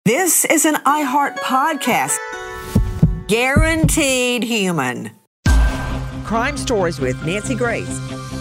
This is an iHeart podcast. Guaranteed human. Crime Stories with Nancy Grace.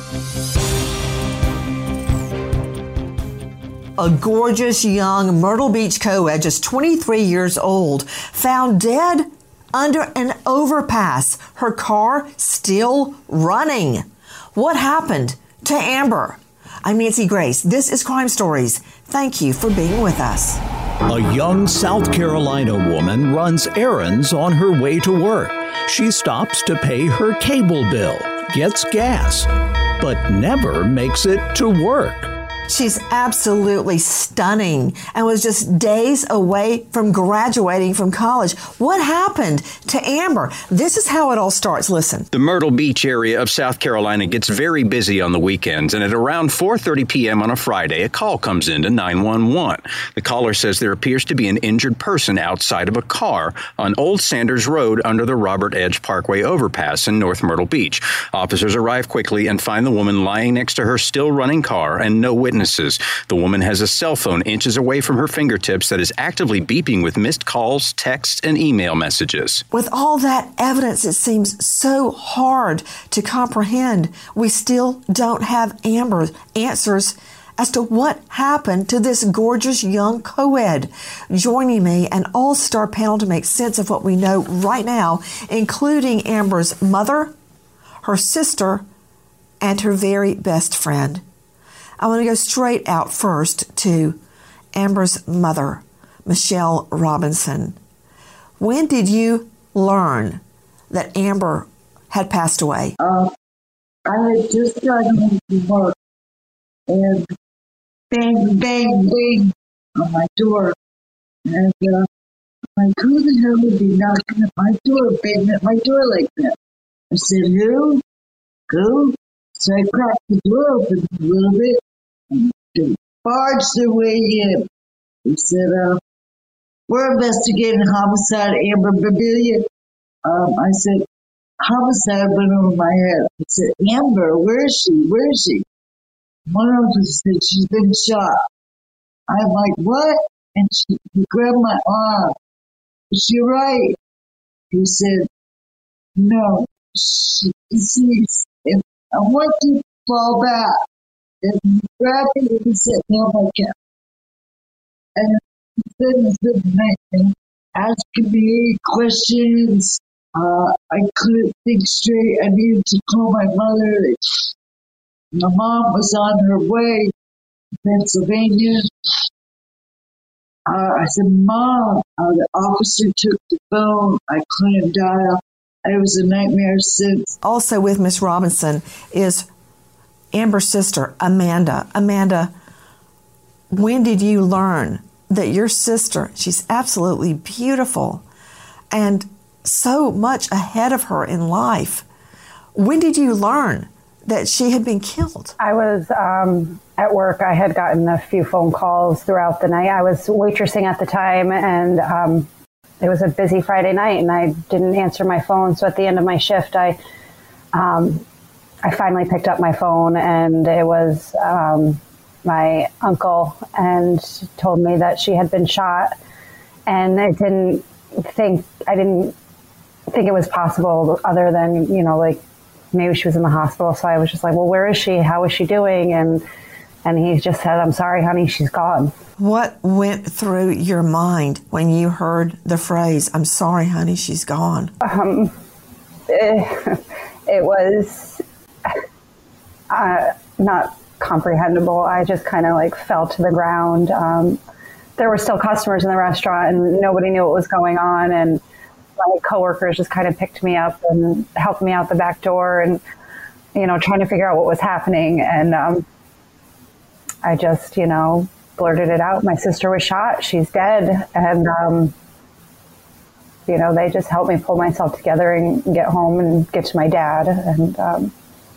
A gorgeous young Myrtle Beach co-ed, just 23 years old, found dead under an overpass. Her car still running. What happened to Amber? I'm Nancy Grace. This is Crime Stories. Thank you for being with us. A young South Carolina woman runs errands on her way to work. She stops to pay her cable bill, gets gas, but never makes it to work. She's absolutely stunning and was just days away from graduating from college. What happened to Amber? This is how it all starts. Listen. The Myrtle Beach area of South Carolina gets very busy on the weekends, and at around 4:30 p.m. on a Friday, a call comes into 911. The caller says there appears to be an injured person outside of a car on Old Sanders Road under the Robert Edge Parkway overpass in North Myrtle Beach. Officers arrive quickly and find the woman lying next to her still running car and no witnesses. The woman has a cell phone inches away from her fingertips that is actively beeping with missed calls, texts, and email messages. With all that evidence, it seems so hard to comprehend. We still don't have Amber's answers as to what happened to this gorgeous young co-ed. Joining me, an all-star panel to make sense of what we know right now, including Amber's mother, her sister, and her very best friend. I want to go straight out first to Amber's mother, Michelle Robinson. When did you learn that Amber had passed away? I had just gotten home from work, and bang, bang, bang on my door. And I'm like, who the hell would be knocking at my door, banging at my door like that? I said, who? Who? So I cracked the door open a little bit. They barged their way in. He said, we're investigating homicide, Amber Babilia. I said, homicide went over my head. I said, Amber, where is she? Where is she? One of them said, she's been shot. I'm like, what? And he grabbed my arm. Is she right? He said, no, she's deceased. And I want you to fall back. And he grabbed me and he said, no, I can't. And he said, and asking me questions. I couldn't think straight. I needed to call my mother. My mom was on her way to Pennsylvania. I said, Mom, the officer took the phone. I couldn't dial. It was a nightmare since. Also with Miss Robinson is Amber's sister, Amanda. Amanda, when did you learn that your sister, she's absolutely beautiful and so much ahead of her in life, when did you learn that she had been killed? I was at work. I had gotten a few phone calls throughout the night. I was waitressing at the time, and it was a busy Friday night, and I didn't answer my phone. So at the end of my shift, I finally picked up my phone, and it was my uncle, and told me that she had been shot. And I didn't think it was possible, other than, like maybe she was in the hospital. So I was just like, well, where is she? How is she doing? And he just said, I'm sorry, honey, she's gone. What went through your mind when you heard the phrase, I'm sorry, honey, she's gone? It was not comprehensible. I just kind of fell to the ground. There were still customers in the restaurant, and nobody knew what was going on. And my coworkers just kind of picked me up and helped me out the back door, and trying to figure out what was happening. And I just blurted it out. My sister was shot. She's dead. And they just helped me pull myself together and get home and get to my dad. And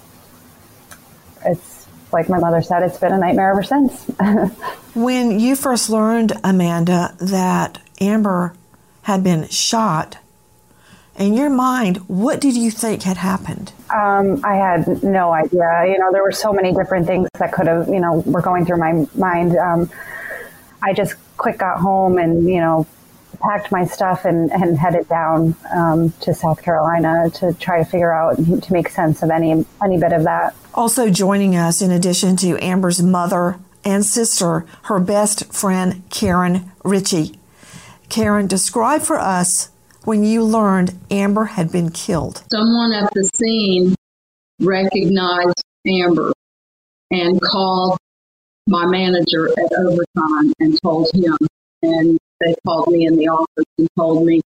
it's like my mother said, it's been a nightmare ever since. When you first learned, Amanda, that Amber had been shot, in your mind, what did you think had happened? I had no idea. There were so many different things that could have, were going through my mind. I just quick got home and, packed my stuff and headed down to South Carolina to try to figure out, to make sense of any bit of that. Also joining us, in addition to Amber's mother and sister, her best friend, Karen Ritchie. Karen, describe for us when you learned Amber had been killed. Someone at the scene recognized Amber and called my manager at Overtime and told him. And they called me in the office and told me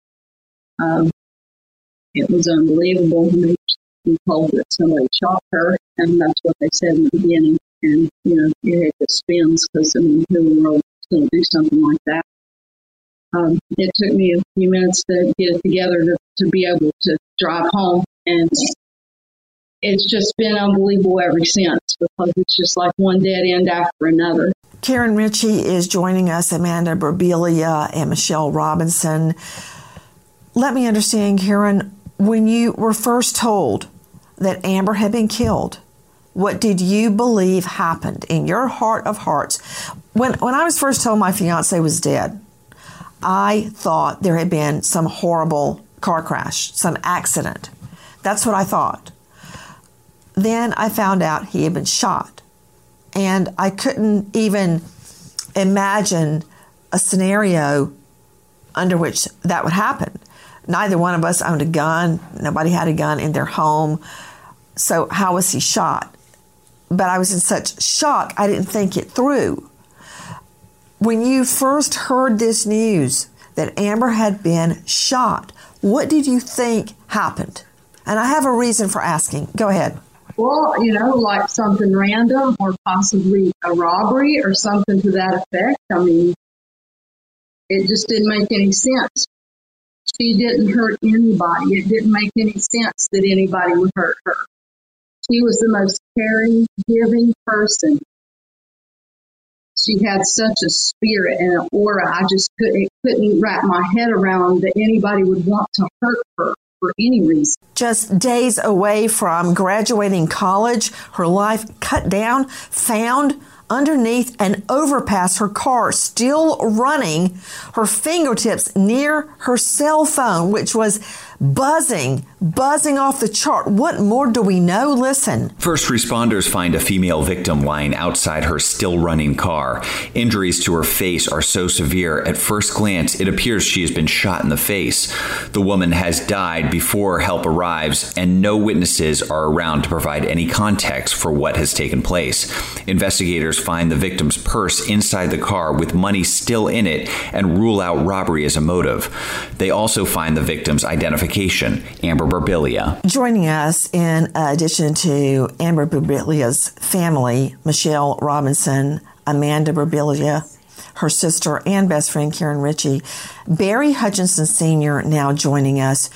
it was unbelievable. He told that somebody shot her, and that's what they said in the beginning. And, your head just spins because, who in the world is going to do something like that? It took me a few minutes to get it together to be able to drive home. And it's just been unbelievable ever since, because it's just like one dead end after another. Karen Ritchie is joining us, Amanda Birbiglia and Michelle Robinson. Let me understand, Karen, when you were first told that Amber had been killed, what did you believe happened in your heart of hearts? When I was first told my fiance was dead, I thought there had been some horrible car crash, some accident. That's what I thought. Then I found out he had been shot. And I couldn't even imagine a scenario under which that would happen. Neither one of us owned a gun. Nobody had a gun in their home. So how was he shot? But I was in such shock, I didn't think it through. When you first heard this news that Amber had been shot, what did you think happened? And I have a reason for asking. Go ahead. Well, like something random or possibly a robbery or something to that effect. It just didn't make any sense. She didn't hurt anybody. It didn't make any sense that anybody would hurt her. She was the most caring, giving person. She had such a spirit and an aura. I just couldn't wrap my head around that anybody would want to hurt her for any reason. Just days away from graduating college, her life cut down, found underneath an overpass, her car still running, her fingertips near her cell phone, which was buzzing off the chart. What more do we know? Listen. First responders find a female victim lying outside her still running car. Injuries to her face are so severe, at first glance, it appears she has been shot in the face. The woman has died before help arrives, and no witnesses are around to provide any context for what has taken place. Investigators find the victim's purse inside the car with money still in it and rule out robbery as a motive. They also find the victim's identification, Amber Birbiglia. Joining us, in addition to Amber Birbiglia's family, Michelle Robinson, Amanda Birbiglia, her sister and best friend Karen Ritchie, Barry Hutchinson Sr. now joining us,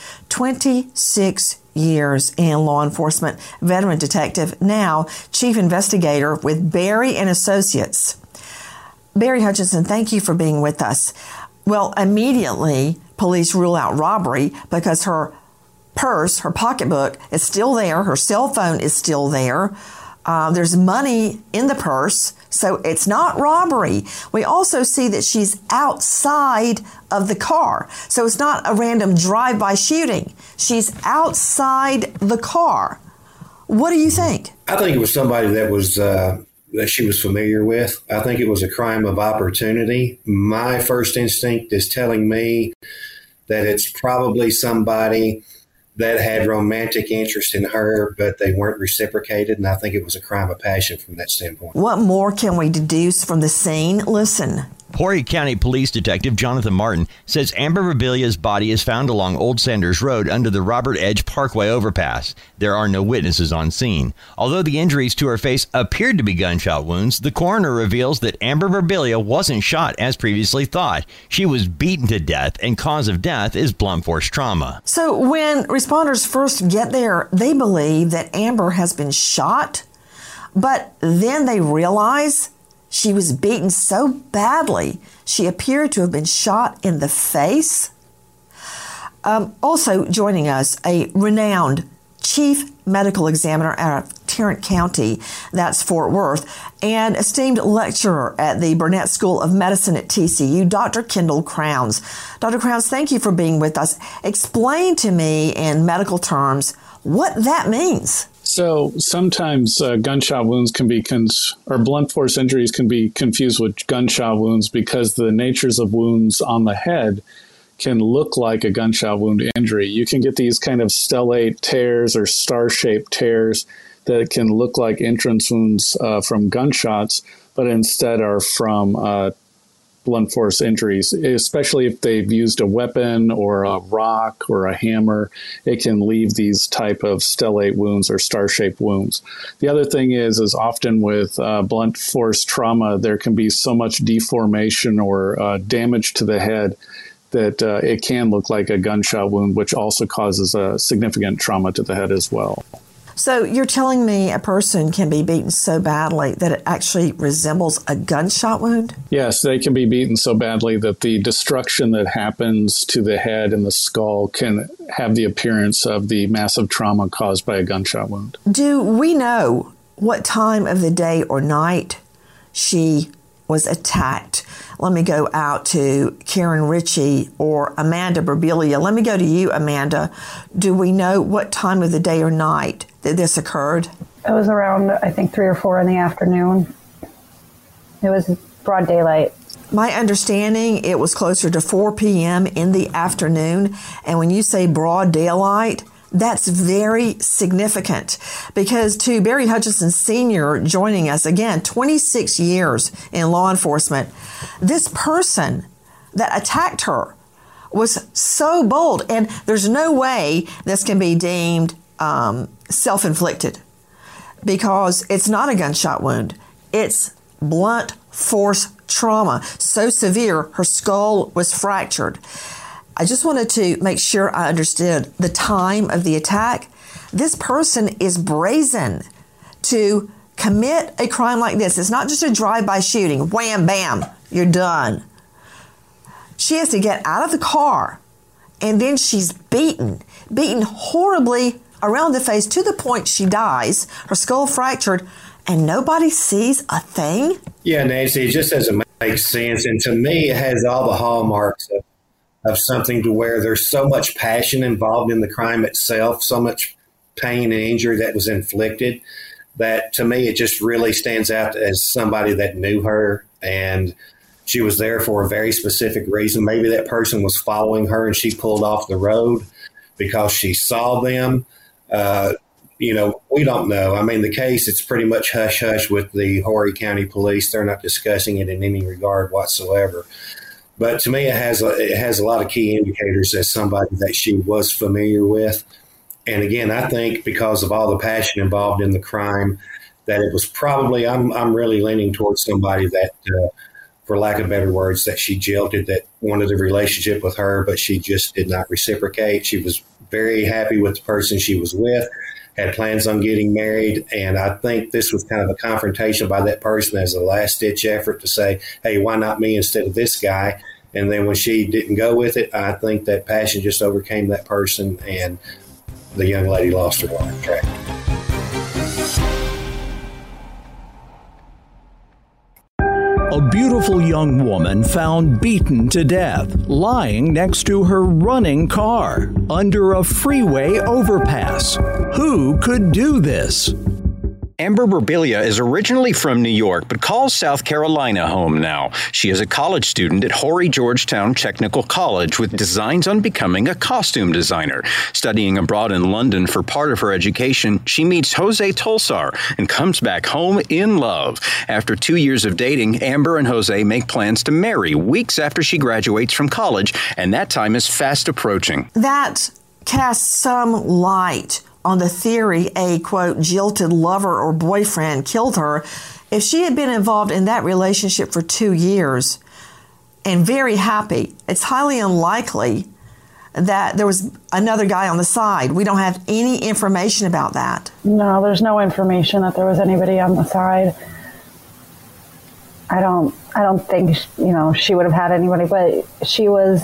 26 years in law enforcement, veteran detective, now chief investigator with Barry and Associates. Barry Hutchinson, thank you for being with us. Well, immediately, police rule out robbery because her purse, her pocketbook is still there. Her cell phone is still there. There's money in the purse, so it's not robbery. We also see that she's outside of the car, so it's not a random drive-by shooting. She's outside the car. What do you think? I think it was somebody that she was familiar with. I think it was a crime of opportunity. My first instinct is telling me that it's probably somebody that had romantic interest in her, but they weren't reciprocated, and I think it was a crime of passion from that standpoint. What more can we deduce from the scene? Listen. Horry County Police Detective Jonathan Martin says Amber Birbiglia's body is found along Old Sanders Road under the Robert Edge Parkway overpass. There are no witnesses on scene. Although the injuries to her face appeared to be gunshot wounds, the coroner reveals that Amber Birbiglia wasn't shot as previously thought. She was beaten to death, and cause of death is blunt force trauma. So when responders first get there, they believe that Amber has been shot, but then they realize she was beaten so badly, she appeared to have been shot in the face. Also joining us, a renowned chief medical examiner out of Tarrant County, that's Fort Worth, and esteemed lecturer at the Burnett School of Medicine at TCU, Dr. Kendall Crowns. Dr. Crowns, thank you for being with us. Explain to me in medical terms what that means. So sometimes gunshot wounds can be, or blunt force injuries can be confused with gunshot wounds because the natures of wounds on the head can look like a gunshot wound injury. You can get these kind of stellate tears or star-shaped tears that can look like entrance wounds from gunshots, but instead are from blunt force injuries, especially if they've used a weapon or a rock or a hammer. It can leave these type of stellate wounds or star-shaped wounds. The other thing is often with blunt force trauma, there can be so much deformation or damage to the head that it can look like a gunshot wound, which also causes a significant trauma to the head as well. So you're telling me a person can be beaten so badly that it actually resembles a gunshot wound? Yes, they can be beaten so badly that the destruction that happens to the head and the skull can have the appearance of the massive trauma caused by a gunshot wound. Do we know what time of the day or night she was attacked? Let me go out to Karen Ritchie or Amanda Burbilia. Let me go to you, Amanda. Do we know what time of the day or night that this occurred? It was around, I think, 3 or 4 in the afternoon. It was broad daylight. My understanding, it was closer to 4 p.m. in the afternoon. And when you say broad daylight, that's very significant, because to Barry Hutchinson Sr. joining us again, 26 years in law enforcement, this person that attacked her was so bold, and there's no way this can be deemed self-inflicted, because it's not a gunshot wound. It's blunt force trauma, so severe her skull was fractured. I just wanted to make sure I understood the time of the attack. This person is brazen to commit a crime like this. It's not just a drive-by shooting. Wham, bam, you're done. She has to get out of the car, and then she's beaten horribly around the face to the point she dies, her skull fractured, and nobody sees a thing? Yeah, Nancy, it just doesn't make sense. And to me, it has all the hallmarks of something to where there's so much passion involved in the crime itself, so much pain and injury that was inflicted, that to me it just really stands out as somebody that knew her, and she was there for a very specific reason. Maybe that person was following her and she pulled off the road because she saw them. We don't know. I mean, the case, it's pretty much hush-hush with the Horry County Police. They're not discussing it in any regard whatsoever. But to me, it has a lot of key indicators as somebody that she was familiar with. And again, I think because of all the passion involved in the crime, that it was probably, I'm really leaning towards somebody that, for lack of better words, that she jilted, that wanted a relationship with her, but she just did not reciprocate. She was very happy with the person she was with, had plans on getting married. And I think this was kind of a confrontation by that person as a last-ditch effort to say, hey, why not me instead of this guy? And then when she didn't go with it, I think that passion just overcame that person, and the young lady lost her life track. A beautiful young woman found beaten to death, lying next to her running car under a freeway overpass. Who could do this? Amber Burbilia is originally from New York, but calls South Carolina home now. She is a college student at Horry Georgetown Technical College with designs on becoming a costume designer. Studying abroad in London for part of her education, she meets Jose Tolsar and comes back home in love. After 2 years of dating, Amber and Jose make plans to marry weeks after she graduates from college, and that time is fast approaching. That casts some light on the theory a, quote, jilted lover or boyfriend killed her. If she had been involved in that relationship for 2 years and very happy, it's highly unlikely that there was another guy on the side. We don't have any information about that. No, there's no information that there was anybody on the side. I don't think, she would have had anybody, but she was,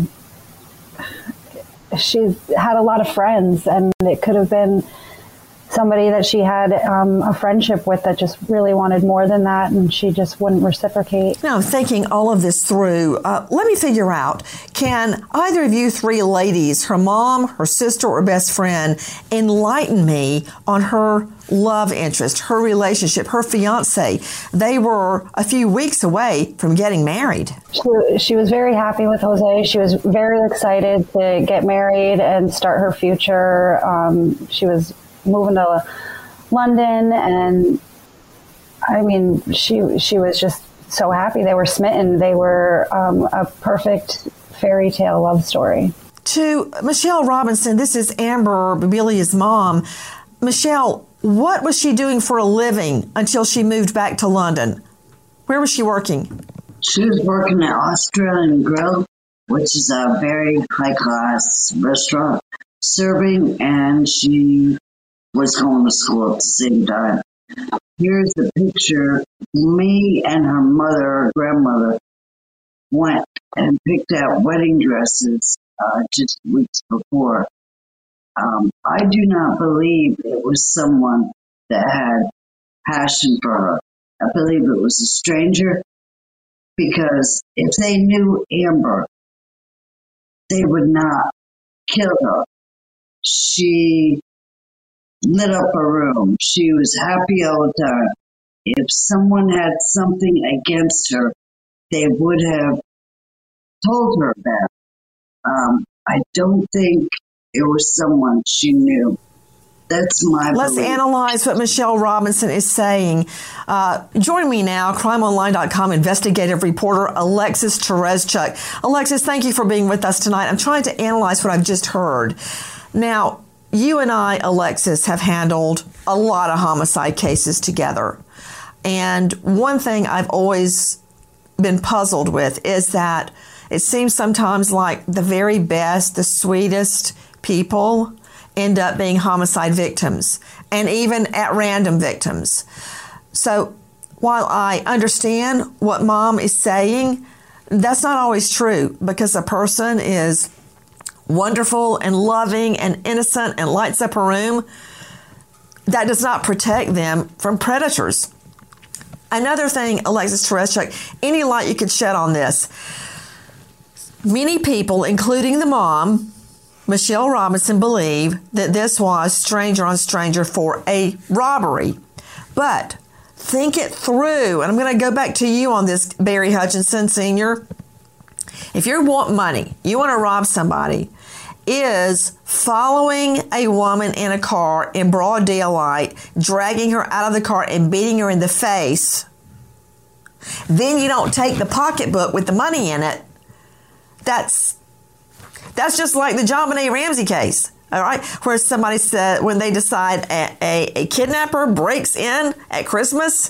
she had a lot of friends, and it could have been somebody that she had a friendship with that just really wanted more than that, and she just wouldn't reciprocate. Now, thinking all of this through, let me figure out, can either of you three ladies, her mom, her sister, or best friend, enlighten me on her love interest, her relationship, her fiance? They were a few weeks away from getting married. She was very happy with Jose. She was very excited to get married and start her future. She was moving to London, and I mean, she was just so happy. They were smitten. They were a perfect fairy tale love story. To Michelle Robinson, this is Amber Bibilia's mom. Michelle, what was she doing for a living until she moved back to London? Where was she working? She was working at Australian Grill, which is a very high-class restaurant, serving, and she was going to school at the same time. Here's the picture. Me and her mother, her grandmother, went and picked out wedding dresses just weeks before. I do not believe it was someone that had passion for her. I believe it was a stranger, because if they knew Amber, they would not kill her. She lit up her room. She was happy all the time. If someone had something against her, they would have told her that. I don't think it was someone she knew. That's my Let's belief. analyze what Michelle Robinson is saying. Join me now, crimeonline.com investigative reporter Alexis Tereszcuk. Alexis, thank you for being with us tonight. I'm trying to analyze what I've just heard. Now, you and I, Alexis, have handled a lot of homicide cases together. And one thing I've always been puzzled with is that it seems sometimes like the very best, the sweetest people end up being homicide victims, and even at random victims. So while I understand what Mom is saying, that's not always true, because a person is wonderful and loving and innocent and lights up a room. That does not protect them from predators. Another thing, Alexis Tereszcuk, any light you could shed on this. Many people, including the mom, Michelle Robinson, believe that this was stranger on stranger for a robbery. But think it through. And I'm going to go back to you on this, Barry Hutchinson Sr. If you want money, you want to rob somebody, is following a woman in a car in broad daylight, dragging her out of the car and beating her in the face, then you don't take the pocketbook with the money in it. That's just like the JonBenet Ramsey case, all right, where somebody said when they decide a kidnapper breaks in at Christmas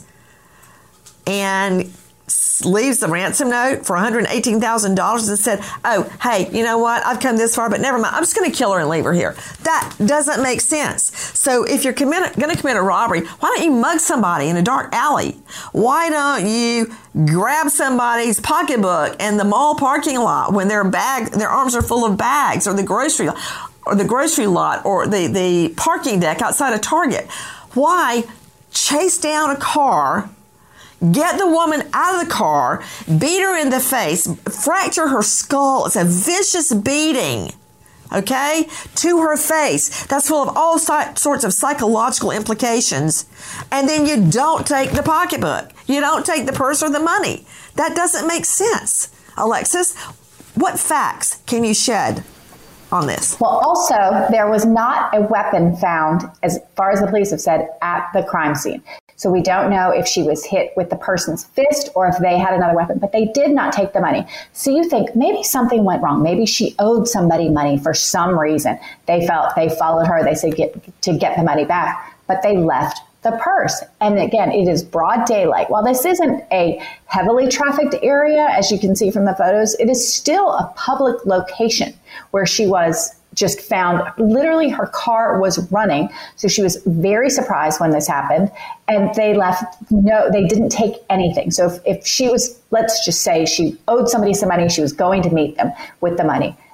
and leaves the ransom note for $118,000 and said, oh, hey, you know what? I've come this far, but never mind. I'm just going to kill her and leave her here. That doesn't make sense. So if you're going to commit a robbery, why don't you mug somebody in a dark alley? Why don't you grab somebody's pocketbook in the mall parking lot when their arms are full of bags, or the grocery lot, or the parking deck outside of Target? Why chase down a car, get the woman out of the car, beat her in the face, fracture her skull? It's a vicious beating, okay, to her face. That's full of all sorts of psychological implications. And then you don't take the pocketbook. You don't take the purse or the money. That doesn't make sense. Alexis, what facts can you shed on this? Well, also, there was not a weapon found, as far as the police have said, at the crime scene. So we don't know if she was hit with the person's fist or if they had another weapon, but they did not take the money. So you think maybe something went wrong. Maybe she owed somebody money for some reason. They followed her. They said to get the money back, but they left the purse. And again, it is broad daylight. While this isn't a heavily trafficked area, as you can see from the photos, it is still a public location where she was just found. Literally, her car was running. So she was very surprised when this happened. And they didn't take anything. So if she was, let's just say she owed somebody some money, she was going to meet them with the money.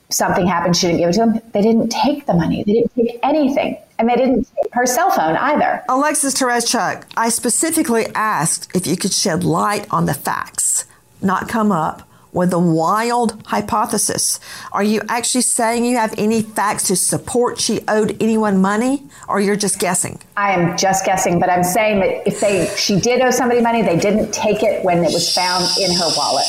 something happened, she didn't give it to them. They didn't take the money. They didn't take anything. And they didn't take her cell phone either. Alexis Tereszcuk, I specifically asked if you could shed light on the facts, not come up with a wild hypothesis. Are you actually saying you have any facts to support she owed anyone money, or you're just guessing? I am just guessing, but I'm saying that if she did owe somebody money, they didn't take it when it was found in her wallet.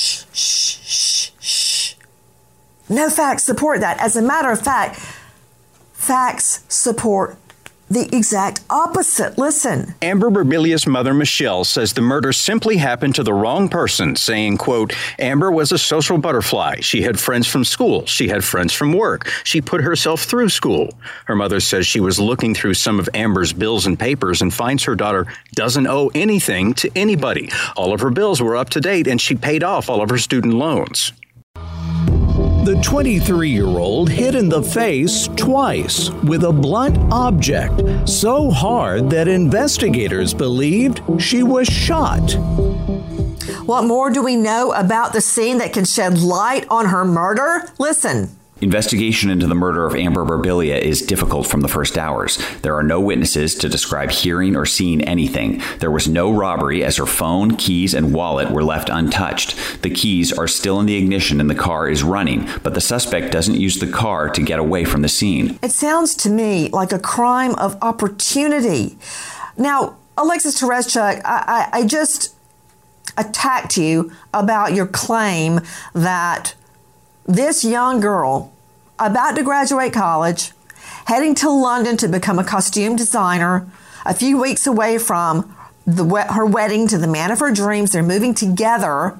Shh. No facts support that. As a matter of fact, facts support the exact opposite. Listen. Amber Birbilia's mother, Michelle, says the murder simply happened to the wrong person, saying, quote, Amber was a social butterfly. She had friends from school. She had friends from work. She put herself through school. Her mother says she was looking through some of Amber's bills and papers and finds her daughter doesn't owe anything to anybody. All of her bills were up to date, and she paid off all of her student loans. The 23-year-old hit in the face twice with a blunt object so hard that investigators believed she was shot. What more do we know about the scene that can shed light on her murder? Listen. Investigation into the murder of Amber Birbilia is difficult from the first hours. There are no witnesses to describe hearing or seeing anything. There was no robbery as her phone, keys, and wallet were left untouched. The keys are still in the ignition and the car is running, but the suspect doesn't use the car to get away from the scene. It sounds to me like a crime of opportunity. Now, Alexis Tereszcuk, I just attacked you about your claim that this young girl, about to graduate college, heading to London to become a costume designer, a few weeks away from her wedding to the man of her dreams, they're moving together,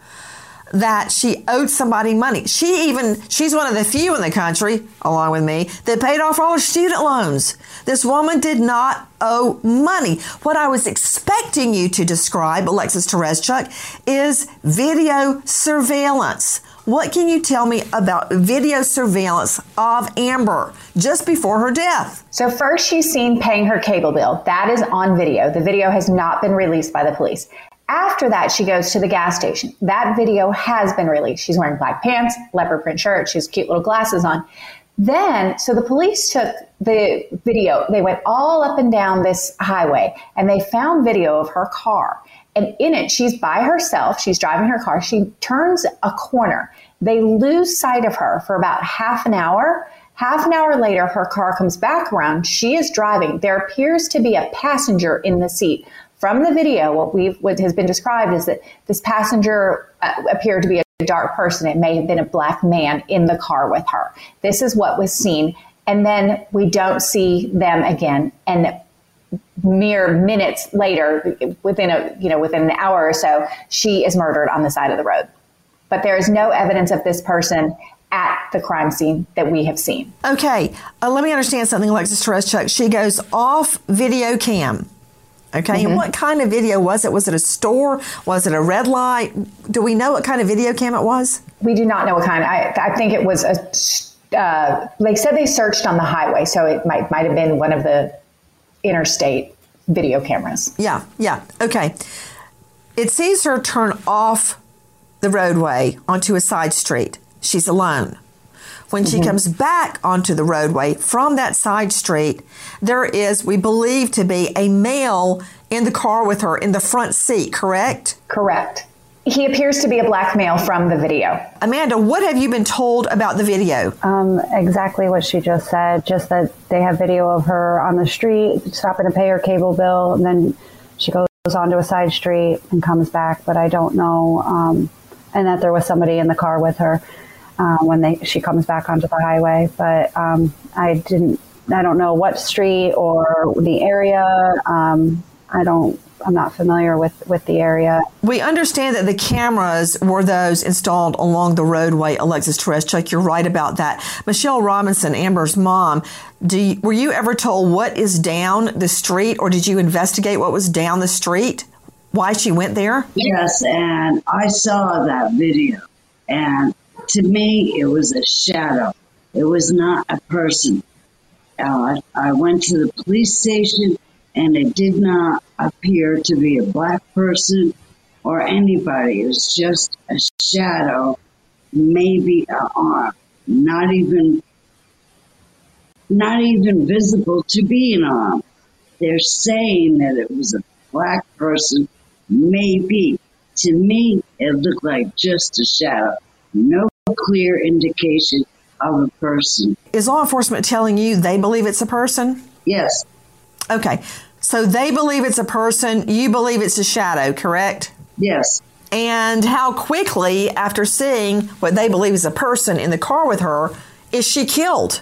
that she owed somebody money. She's one of the few in the country, along with me, that paid off all her student loans. This woman did not owe money. What I was expecting you to describe, Alexis Tereszcuk, is video surveillance. What can you tell me about video surveillance of Amber just before her death? So first, she's seen paying her cable bill. That is on video. The video has not been released by the police. After that, she goes to the gas station. That video has been released. She's wearing black pants, leopard print shirt. She has cute little glasses on. Then, so the police took the video. They went all up and down this highway, and they found video of her car. And in it, she's by herself. She's driving her car. She turns a corner. They lose sight of her for about half an hour. Half an hour later, her car comes back around. She is driving. There appears to be a passenger in the seat. From the video, what has been described is that this passenger appeared to be a dark person. It may have been a black man in the car with her. This is what was seen. And then we don't see them again. And mere minutes later, within an hour or so, she is murdered on the side of the road. But there is no evidence of this person at the crime scene that we have seen. Okay, let me understand something, Alexis Tereszcuk. She goes off video cam. Okay, and what kind of video was it? Was it a store? Was it a red light? Do we know what kind of video cam it was? We do not know what kind. I think it was they said they searched on the highway, so it might have been one of the interstate video cameras. Yeah. Okay. It sees her turn off the roadway onto a side street. She's alone. When she comes back onto the roadway from that side street, there is, we believe to be, a male in the car with her in the front seat, correct? Correct. He appears to be a black male from the video. Amanda, what have you been told about the video? Exactly what she just said, just that they have video of her on the street, stopping to pay her cable bill, and then she goes onto a side street and comes back, but I don't know, and that there was somebody in the car with her when she comes back onto the highway, but I don't know what street or the area. I'm not familiar with the area. We understand that the cameras were those installed along the roadway, Alexis Tereszcuk. You're right about that. Michelle Robinson, Amber's mom, were you ever told what is down the street, or did you investigate what was down the street? Why she went there? Yes, and I saw that video, and to me, it was a shadow. It was not a person. I went to the police station, and it did not appear to be a black person or anybody. It was just a shadow, maybe an arm. not even visible to be an arm. They're saying that it was a black person, maybe. To me, it looked like just a shadow. No clear indication of a person. Is law enforcement telling you they believe it's a person? Yes. Okay. So they believe it's a person, you believe it's a shadow, correct? Yes. And how quickly, after seeing what they believe is a person in the car with her, is she killed?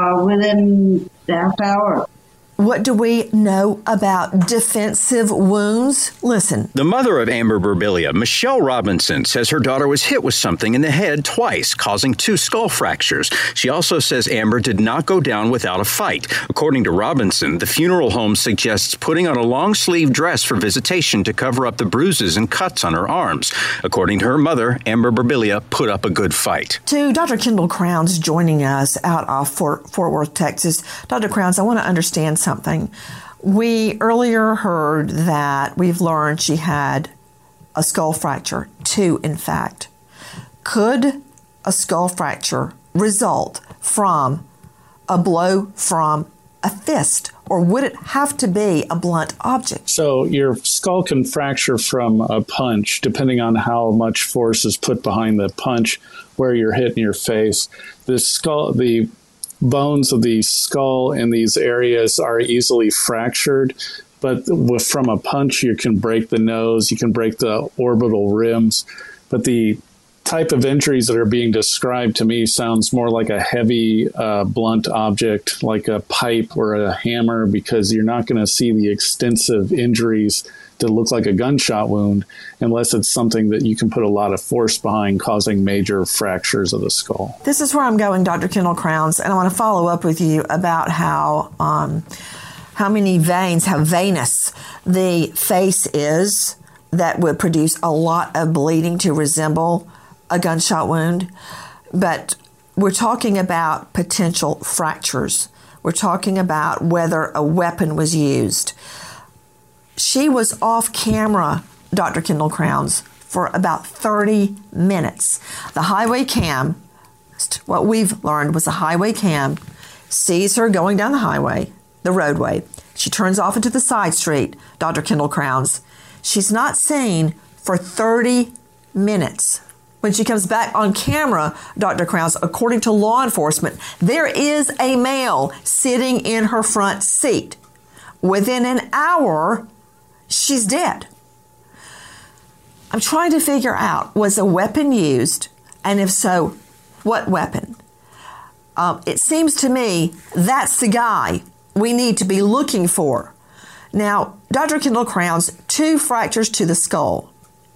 Within a half hour. What do we know about defensive wounds? Listen. The mother of Amber Birbiglia, Michelle Robinson, says her daughter was hit with something in the head twice, causing 2 skull fractures. She also says Amber did not go down without a fight. According to Robinson, the funeral home suggests putting on a long-sleeve dress for visitation to cover up the bruises and cuts on her arms. According to her mother, Amber Birbiglia put up a good fight. To Dr. Kendall Crowns joining us out of Fort Worth, Texas. Dr. Crowns, I want to understand something. We earlier heard that we've learned she had a skull fracture, 2 in fact. Could a skull fracture result from a blow from a fist, or would it have to be a blunt object? So your skull can fracture from a punch, depending on how much force is put behind the punch, where you're hit in your face. The bones of the skull in these areas are easily fractured, but from a punch, you can break the nose, you can break the orbital rims. But the type of injuries that are being described to me sounds more like a heavy, blunt object, like a pipe or a hammer, because you're not going to see the extensive injuries that look like a gunshot wound unless it's something that you can put a lot of force behind, causing major fractures of the skull. This is where I'm going, Dr. Kendall Crowns, and I want to follow up with you about how many veins, how venous the face is that would produce a lot of bleeding to resemble a gunshot wound. But we're talking about potential fractures. We're talking about whether a weapon was used. She was off camera, Dr. Kendall Crowns, for about 30 minutes. The highway cam, what we've learned was the highway cam, sees her going down the highway, the roadway. She turns off into the side street, Dr. Kendall Crowns. She's not seen for 30 minutes. When she comes back on camera, Dr. Crowns, according to law enforcement, there is a male sitting in her front seat. Within an hour, she's dead. I'm trying to figure out, was a weapon used? And if so, what weapon? It seems to me that's the guy we need to be looking for. Now, Dr. Kendall Crowns, 2 fractures to the skull.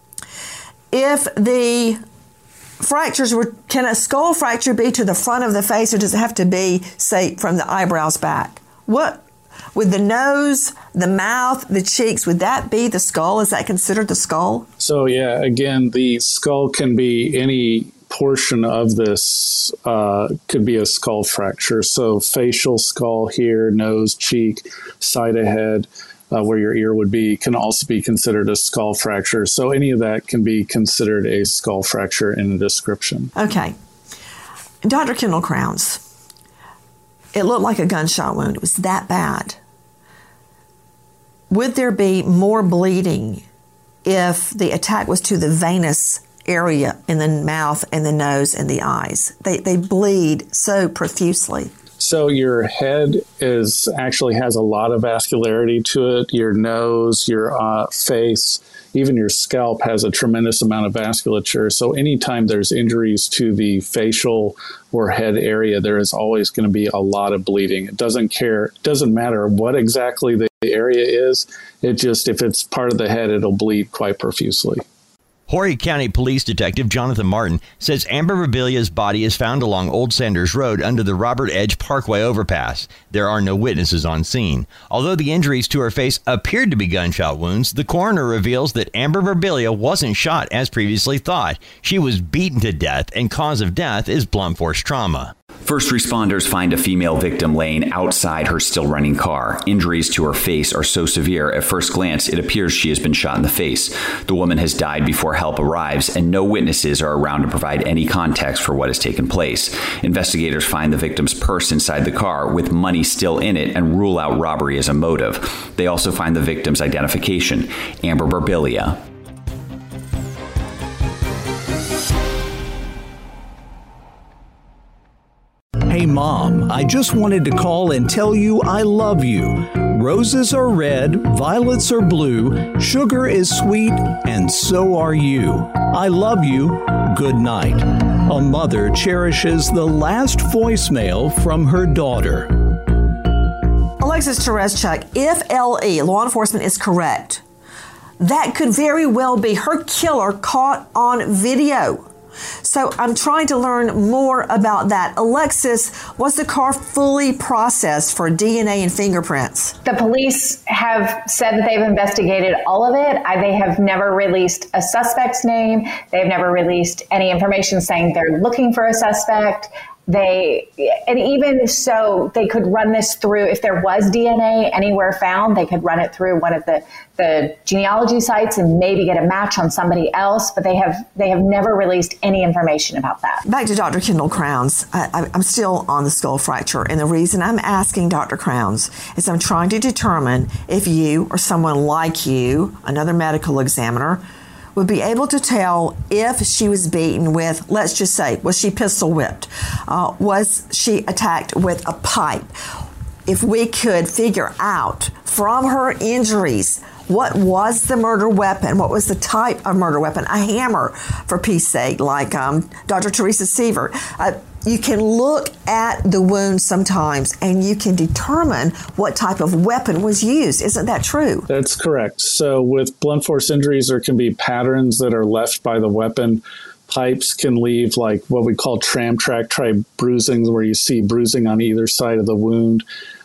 If the fractures were, can a skull fracture be to the front of the face, or does it have to be, say, from the eyebrows back? What? With the nose, the mouth, the cheeks, would that be the skull? Is that considered the skull? So, yeah, again, the skull can be any portion of this, could be a skull fracture. So facial skull here, nose, cheek, side of head, where your ear would be, can also be considered a skull fracture. So any of that can be considered a skull fracture in the description. Okay. Dr. Kendall Crowns, it looked like a gunshot wound. It was that bad. Would there be more bleeding if the attack was to the venous area in the mouth and the nose and the eyes? They bleed so profusely. So your head actually has a lot of vascularity to it. Your nose, your face, even your scalp has a tremendous amount of vasculature. So anytime there's injuries to the facial or head area, there is always going to be a lot of bleeding. It doesn't matter what exactly the area is. If it's part of the head, it'll bleed quite profusely. Horry County Police Detective Jonathan Martin says Amber Birbiglia's body is found along Old Sanders Road under the Robert Edge Parkway overpass. There are no witnesses on scene. Although the injuries to her face appeared to be gunshot wounds, the coroner reveals that Amber Birbiglia wasn't shot as previously thought. She was beaten to death, and cause of death is blunt force trauma. First responders find a female victim laying outside her still running car. Injuries to her face are so severe, at first glance, it appears she has been shot in the face. The woman has died before help arrives, and no witnesses are around to provide any context for what has taken place. Investigators find the victim's purse inside the car with money still in it and rule out robbery as a motive. They also find the victim's identification, Amber Barbilia. Hey Mom, I just wanted to call and tell you I love you. Roses are red, violets are blue, sugar is sweet, and so are you. I love you. Good night. A mother cherishes the last voicemail from her daughter. Alexis Tereszcuk, if LE, law enforcement, is correct, that could very well be her killer caught on video. So I'm trying to learn more about that. Alexis, was the car fully processed for DNA and fingerprints? The police have said that they've investigated all of it. They have never released a suspect's name. They've never released any information saying they're looking for a suspect. And even so, they could run this through, if there was DNA anywhere found, they could run it through one of the genealogy sites and maybe get a match on somebody else, but they have never released any information about that. Back to Dr. Kendall Crowns. I'm still on the skull fracture, and the reason I'm asking Dr. Crowns is I'm trying to determine if you or someone like you, another medical examiner, would be able to tell if she was beaten with, let's just say, was she pistol whipped? Was she attacked with a pipe? If we could figure out from her injuries, what was the murder weapon? What was the type of murder weapon? A hammer, for peace sake, like Dr. Teresa Sievert. You can look at the wounds sometimes and you can determine what type of weapon was used. Isn't that true? That's correct. So with blunt force injuries, there can be patterns that are left by the weapon. Pipes can leave like what we call tram track bruisings, where you see bruising on either side of the wound.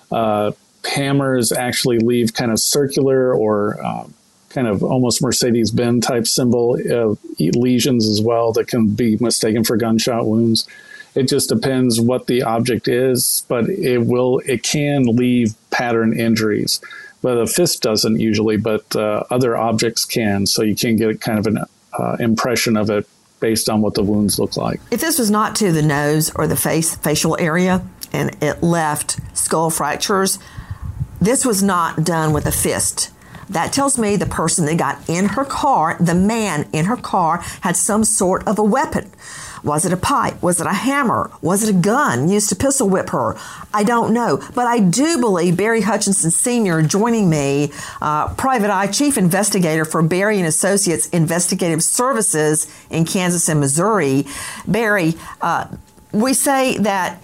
Hammers actually leave kind of circular or kind of almost Mercedes-Benz type symbol lesions as well that can be mistaken for gunshot wounds. It just depends what the object is, but it can leave pattern injuries. But a fist doesn't usually, but other objects can. So you can get kind of an impression of it based on what the wounds look like. If this was not to the nose or the facial area, and it left skull fractures, this was not done with a fist. That tells me the person that got in her car, the man in her car, had some sort of a weapon. Was it a pipe? Was it a hammer? Was it a gun used to pistol whip her? I don't know. But I do believe Barry Hutchinson Sr. joining me, Private Eye Chief Investigator for Barry & Associates Investigative Services in Kansas and Missouri. Barry, we say that,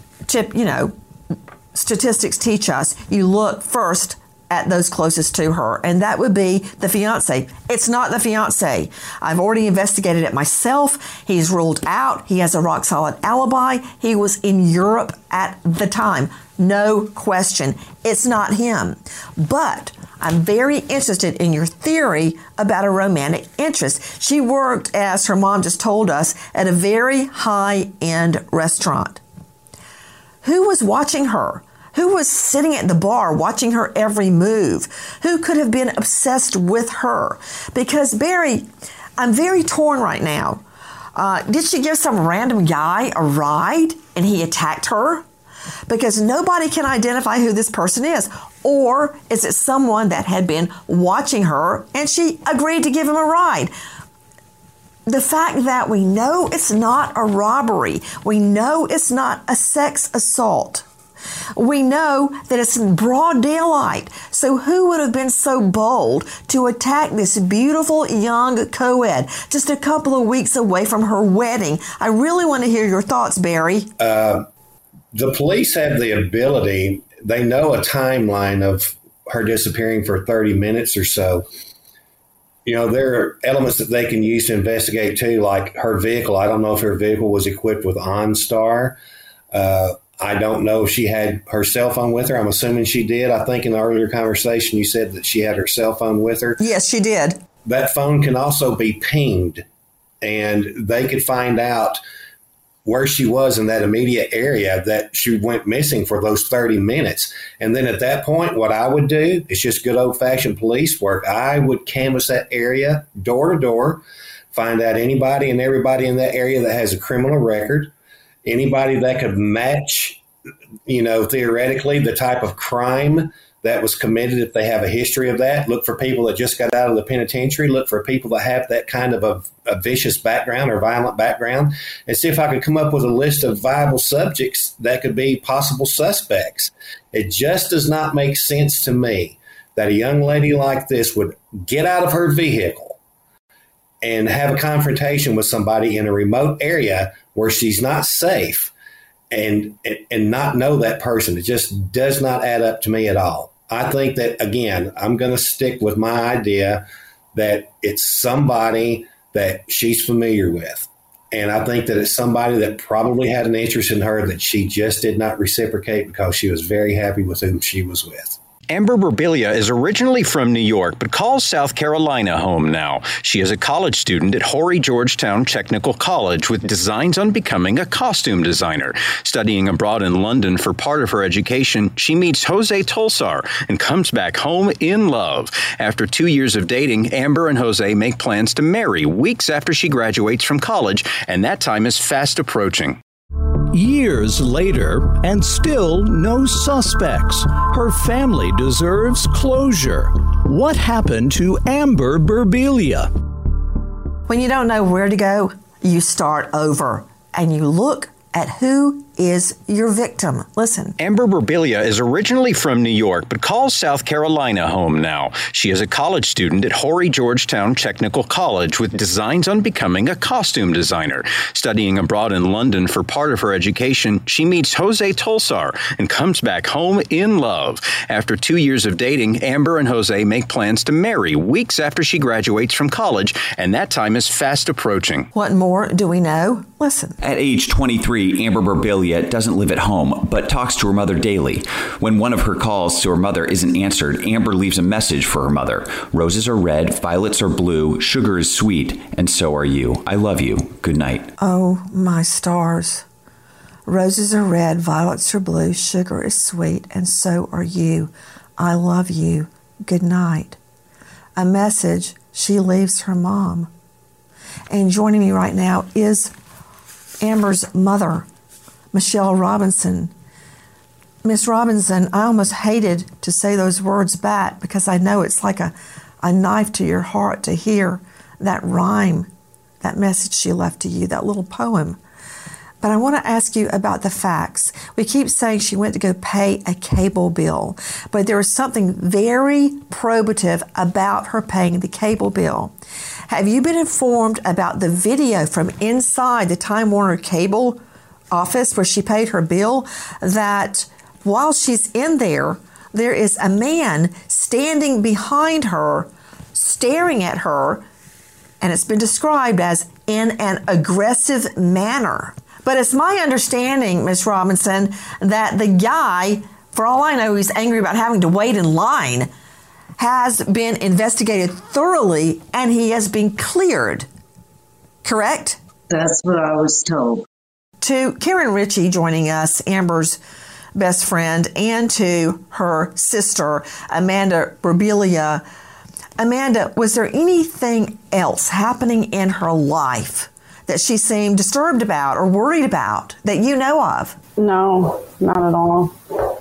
statistics teach us you look first at those closest to her, and that would be the fiance. It's not the fiance. I've already investigated it myself. He's ruled out. He has a rock-solid alibi. He was in Europe at the time. No question. It's not him. But I'm very interested in your theory about a romantic interest. She worked, as her mom just told us, at a very high-end restaurant. Who was watching her? Who was sitting at the bar watching her every move? Who could have been obsessed with her? Because, Barry, I'm very torn right now. Did she give some random guy a ride and he attacked her? Because nobody can identify who this person is. Or is it someone that had been watching her and she agreed to give him a ride? The fact that we know it's not a robbery, we know it's not a sex assault, we know that it's in broad daylight. So who would have been so bold to attack this beautiful young co-ed just a couple of weeks away from her wedding? I really want to hear your thoughts, Barry. The police have the ability, they know a timeline of her disappearing for 30 minutes or so. There are elements that they can use to investigate too, like her vehicle. I don't know if her vehicle was equipped with OnStar. I don't know if she had her cell phone with her. I'm assuming she did. I think in the earlier conversation you said that she had her cell phone with her. Yes, she did. That phone can also be pinged, and they could find out where she was in that immediate area that she went missing for those 30 minutes. And then at that point, what I would do is just good old-fashioned police work. I would canvass that area door to door, find out anybody and everybody in that area that has a criminal record, anybody that could match, theoretically, the type of crime that was committed if they have a history of that. Look for people that just got out of the penitentiary. Look for people that have that kind of a vicious background or violent background, and see if I could come up with a list of viable subjects that could be possible suspects. It just does not make sense to me that a young lady like this would get out of her vehicle and have a confrontation with somebody in a remote area where she's not safe and not know that person. It just does not add up to me at all. I think that, again, I'm going to stick with my idea that it's somebody that she's familiar with. And I think that it's somebody that probably had an interest in her that she just did not reciprocate because she was very happy with whom she was with. Amber Birbiglia is originally from New York, but calls South Carolina home now. She is a college student at Horry Georgetown Technical College with designs on becoming a costume designer. Studying abroad in London for part of her education, she meets Jose Tolsar and comes back home in love. After 2 years of dating, Amber and Jose make plans to marry weeks after she graduates from college, and that time is fast approaching. Years later, and still no suspects. Her family deserves closure. What happened to Amber Birbiglia? When you don't know where to go, you start over and you look at who is your victim. Listen. Amber Birbiglia is originally from New York, but calls South Carolina home now. She is a college student at Horry Georgetown Technical College with designs on becoming a costume designer. Studying abroad in London for part of her education, she meets Jose Tolsar and comes back home in love. After 2 years of dating, Amber and Jose make plans to marry weeks after she graduates from college, and that time is fast approaching. What more do we know? Listen. At age 23, Amber Birbiglia doesn't live at home, but talks to her mother daily. When one of her calls to her mother isn't answered, Amber leaves a message for her mother. Roses are red, violets are blue, sugar is sweet, and so are you. I love you. Good night. Oh, my stars. Roses are red, violets are blue, sugar is sweet, and so are you. I love you. Good night. A message she leaves her mom. And joining me right now is Amber's mother, Michelle Robinson. Miss Robinson, I almost hated to say those words back because I know it's like a knife to your heart to hear that rhyme, that message she left to you, that little poem. But I want to ask you about the facts. We keep saying she went to go pay a cable bill, but there is something very probative about her paying the cable bill. Have you been informed about the video from inside the Time Warner cable office where she paid her bill, that while she's in there, there is a man standing behind her, staring at her, and it's been described as in an aggressive manner. But it's my understanding, Ms. Robinson, that the guy, for all I know, he's angry about having to wait in line, has been investigated thoroughly and he has been cleared. Correct? That's what I was told. To Karen Ritchie joining us, Amber's best friend, and to her sister, Amanda Birbiglia. Amanda, was there anything else happening in her life that she seemed disturbed about or worried about that you know of? No, not at all.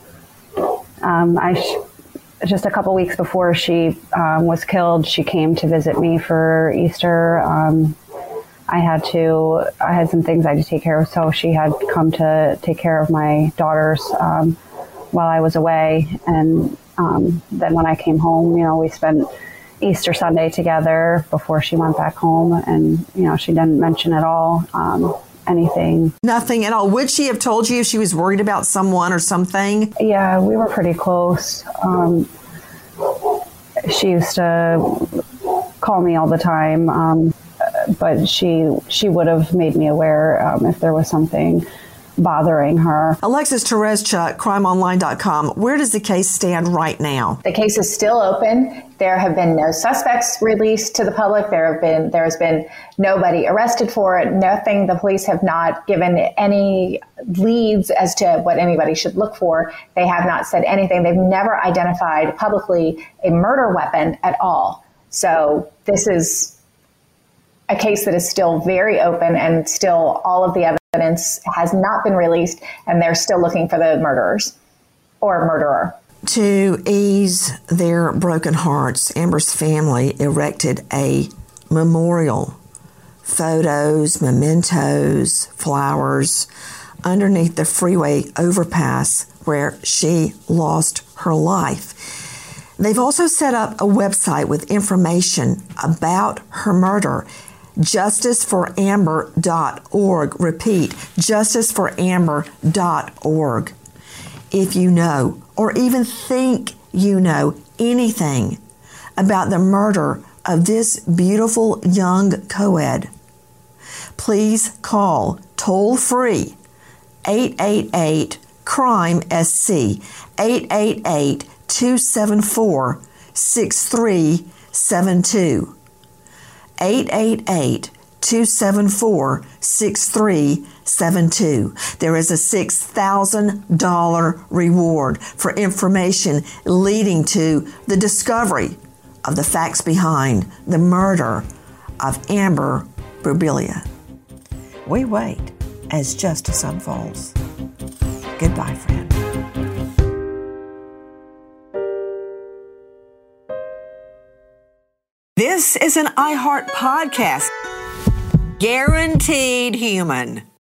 Just a couple weeks before she was killed, she came to visit me for Easter. I had some things I had to take care of, so she had come to take care of my daughters while I was away. And then when I came home, we spent Easter Sunday together before she went back home. And, she didn't mention at all anything. Nothing at all. Would she have told you if she was worried about someone or something? Yeah, we were pretty close. She used to call me all the time. But she would have made me aware if there was something bothering her. Alexis Tereszcuk, crimeonline.com. Where does the case stand right now? The case is still open. There have been no suspects released to the public. There has been nobody arrested for it. Nothing. The police have not given any leads as to what anybody should look for. They have not said anything. They've never identified publicly a murder weapon at all. So this is a case that is still very open, and still all of the evidence has not been released, and they're still looking for the murderers or murderer. To ease their broken hearts, Amber's family erected a memorial, photos, mementos, flowers, underneath the freeway overpass where she lost her life. They've also set up a website with information about her murder, justiceforamber.org. Repeat, justiceforamber.org. If you know, or even think you know anything about the murder of this beautiful young co-ed, please call toll-free 888-CRIME-SC, 888-274-6372, 888-274-6372. There is a $6,000 reward for information leading to the discovery of the facts behind the murder of Amber Birbiglia. We wait as justice unfolds. Goodbye, friend. This is an iHeart podcast. Guaranteed human.